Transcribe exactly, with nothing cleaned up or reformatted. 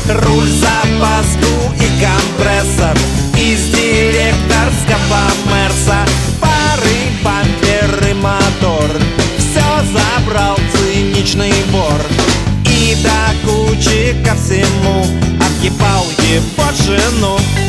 Руль, запаску и компрессор из директорского Мерса. Пары, бамперы, мотор все забрал циничный вор. И до кучи ко всему объебал его жену.